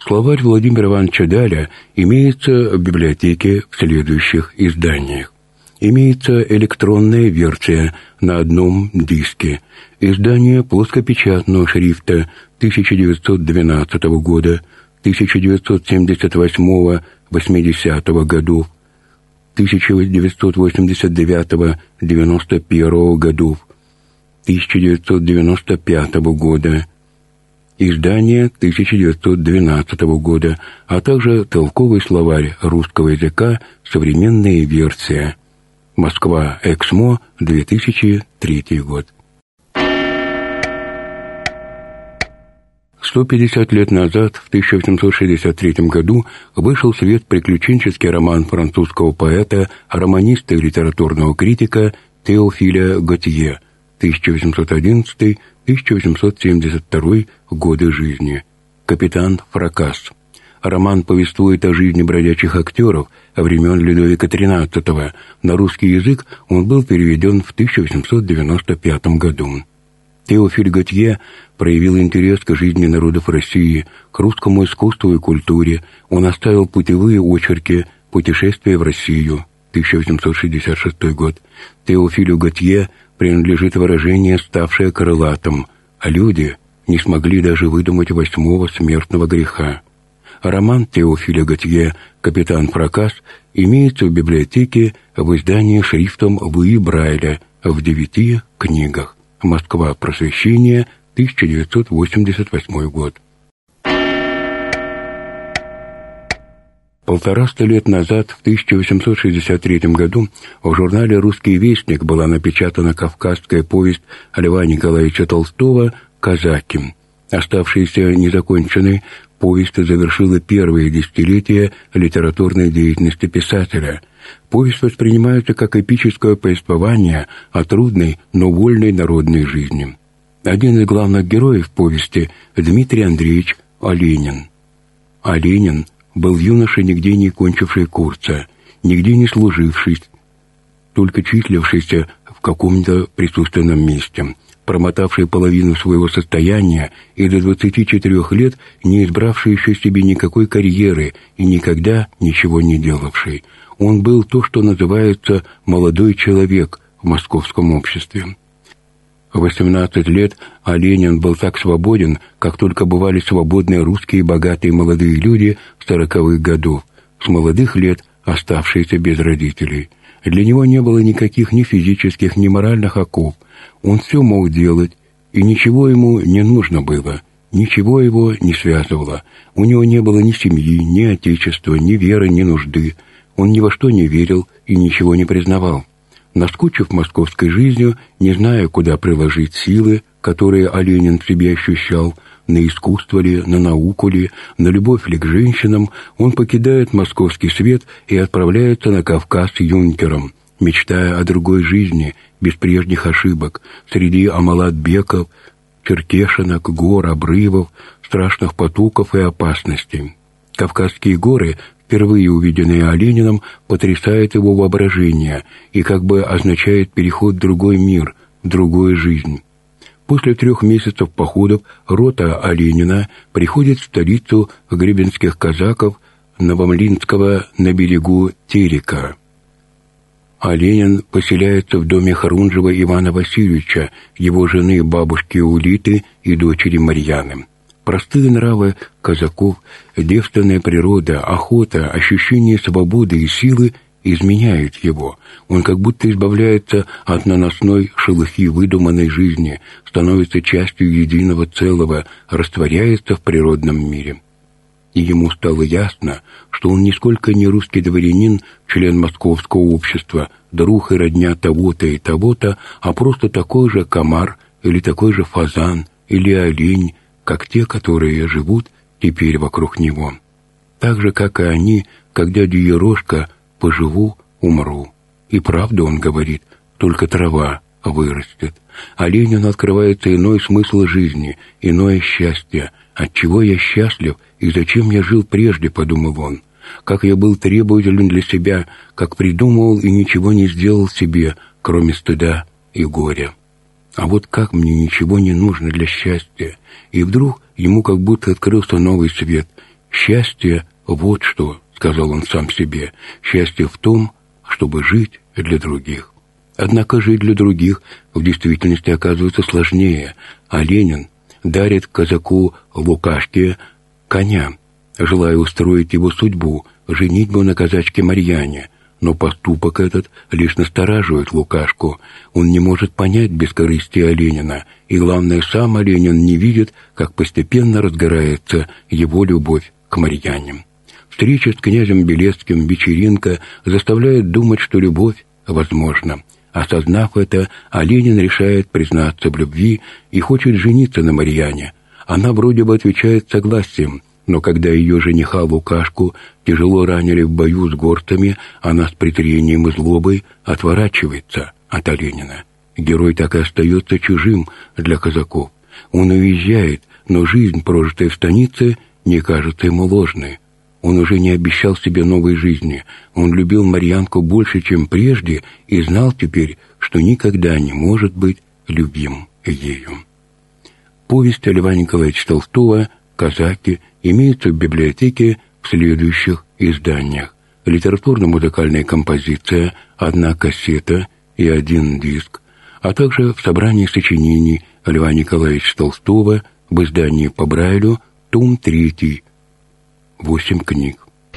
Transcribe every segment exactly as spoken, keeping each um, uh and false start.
Словарь Владимира Ивановича Даля имеется в библиотеке в следующих изданиях. Имеется электронная версия на одном диске. Издание плоскопечатного шрифта тысяча девятьсот двенадцатого года, тысяча девятьсот семьдесят восьмого — восьмидесятого годов, тысяча девятьсот восемьдесят девятого — девяносто первого годов, тысяча девятьсот девяносто пятого года, издание тысяча девятьсот двенадцатого года, а также толковый словарь русского языка «Современная версия». Москва, Эксмо, две тысячи третий год. сто пятьдесят лет назад, в тысяча восемьсот шестьдесят третьем году, вышел в свет приключенческий роман французского поэта, романиста и литературного критика Теофиля Готье, тысяча восемьсот одиннадцатый — тысяча восемьсот семьдесят второй годы жизни. «Капитан Фракас». Роман повествует о жизни бродячих актеров времен Людовика тринадцатого. На русский язык он был переведен в тысяча восемьсот девяносто пятом году. Теофиль Готье проявил интерес к жизни народов России, к русскому искусству и культуре. Он оставил путевые очерки «Путешествие в Россию», тысяча восемьсот шестьдесят шестой год. Теофилю Готье принадлежит выражение, ставшее крылатым, а люди не смогли даже выдумать восьмого смертного греха. Роман Теофиля Готье «Капитан Фракас» имеется в библиотеке в издании шрифтом Луи Брайля в девяти книгах. Москва. Просвещение. тысяча девятьсот восемьдесят восьмой год. Полтораста лет назад, в тысяча восемьсот шестьдесят третьем году, в журнале «Русский вестник» была напечатана кавказская повесть Льва Николаевича Толстого «Казаки». Оставшаяся незаконченной, повесть завершила первые десятилетия литературной деятельности писателя. Повесть воспринимается как эпическое повествование о трудной, но вольной народной жизни. Один из главных героев повести – Дмитрий Андреевич Оленин. Оленин был юношей, нигде не кончивший курса, нигде не служивший, только числившийся в каком-то присутственном месте, промотавший половину своего состояния и до двадцати четырёх лет не избравший еще себе никакой карьеры и никогда ничего не делавший. Он был то, что называется «молодой человек» в московском обществе. В восемнадцать лет Оленин был так свободен, как только бывали свободны русские богатые молодые люди сороковых годов, с молодых лет оставшиеся без родителей. Для него не было никаких ни физических, ни моральных оков. Он все мог делать, и ничего ему не нужно было, ничего его не связывало. У него не было ни семьи, ни отечества, ни веры, ни нужды. Он ни во что не верил и ничего не признавал. Наскучив московской жизнью, не зная, куда приложить силы, которые Оленин в себе ощущал, на искусство ли, на науку ли, на любовь ли к женщинам, он покидает московский свет и отправляется на Кавказ юнкером, мечтая о другой жизни, без прежних ошибок, среди амалат-беков, черкешинок, гор, обрывов, страшных потоков и опасностей. Кавказские горы, впервые увиденные Олениным, потрясают его воображение и как бы означает переход в другой мир, в другую жизнь. После трех месяцев походов рота Оленина приходит в столицу гребенских казаков Новомлинского на берегу Терека. Оленин поселяется в доме Харунжева Ивана Васильевича, его жены бабушки Улиты и дочери Марьяны. Простые нравы казаков, девственная природа, охота, ощущение свободы и силы изменяют его. Он как будто избавляется от наносной шелухи выдуманной жизни, становится частью единого целого, растворяется в природном мире. И ему стало ясно, что он нисколько не русский дворянин, член московского общества, друг и родня того-то и того-то, а просто такой же комар или такой же фазан или олень, как те, которые живут теперь вокруг него. Так же, как и они, как дядя Ерошка, поживу, умру. И правда он говорит, только трава вырастет. А Ленину открывается иной смысл жизни, иное счастье. Отчего я счастлив и зачем я жил прежде, подумал он. Как я был требователен для себя, как придумывал и ничего не сделал себе, кроме стыда и горя. А вот как мне ничего не нужно для счастья. И вдруг ему как будто открылся новый свет. «Счастье — вот что», — сказал он сам себе, — «счастье в том, чтобы жить для других». Однако жить для других в действительности оказывается сложнее, а Ленин дарит казаку Лукашке коня, желая устроить его судьбу, женитьбу на казачке Марьяне. Но поступок этот лишь настораживает Лукашку. Он не может понять бескорыстия Ленина, и, главное, сам Ленин не видит, как постепенно разгорается его любовь к Марьяне. Встреча с князем Белецким, вечеринка заставляет думать, что любовь возможна. Осознав это, Ленин решает признаться в любви и хочет жениться на Марьяне. Она вроде бы отвечает согласием, но когда ее жениха Лукашку тяжело ранили в бою с горцами, она с презрением и злобой отворачивается от Ленина. Герой так и остается чужим для казаков. Он уезжает, но жизнь, прожитая в станице, не кажется ему ложной. Он уже не обещал себе новой жизни. Он любил Марьянку больше, чем прежде, и знал теперь, что никогда не может быть любим ею. Повесть Льва Николаевича Толстого «Казаки» имеется в библиотеке в следующих изданиях: литературно-музыкальная композиция «Одна кассета» и один диск, а также в собрании сочинений Льва Николаевича Толстого в издании по Брайлю, том третий, восемь книг.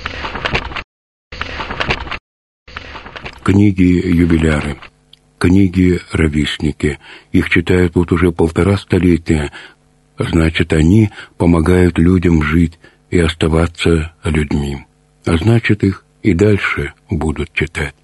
Книги-юбиляры, книги-ровесники. Их читают вот уже полтора столетия. Значит, они помогают людям жить и оставаться людьми. А значит, их и дальше будут читать.